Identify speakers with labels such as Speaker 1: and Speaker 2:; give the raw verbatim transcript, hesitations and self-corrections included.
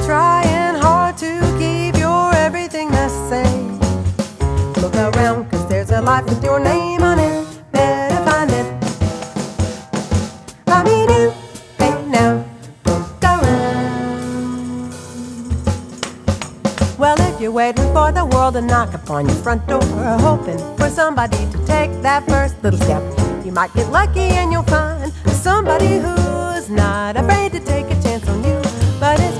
Speaker 1: trying hard to keep your everything the same. Look around, cause there's a life with your name on it. Better find it. I mean you, hey now, don't go around. Well, if you're waiting for the world to knock upon your front door, hoping for somebody to take that first little step, you might get lucky and you'll find somebody who's not afraid